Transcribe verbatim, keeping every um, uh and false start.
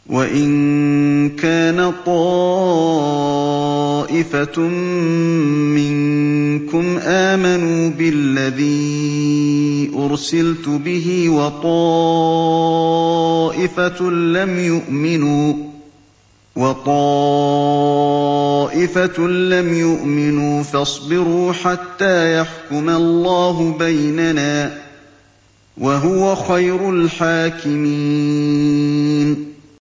وَإِن كَانَ طَائِفَةٌ مِّنكُمْ آمَنُوا بِالَّذِي أُرْسِلْتُ بِهِ وَطَائِفَةٌ لَّمْ يُؤْمِنُوا فَاصْبِرُوا حَتَّىٰ يَحْكُمَ اللَّهُ بَيْنَنَا ۖ وَهُوَ خَيْرُ الْحَاكِمِينَ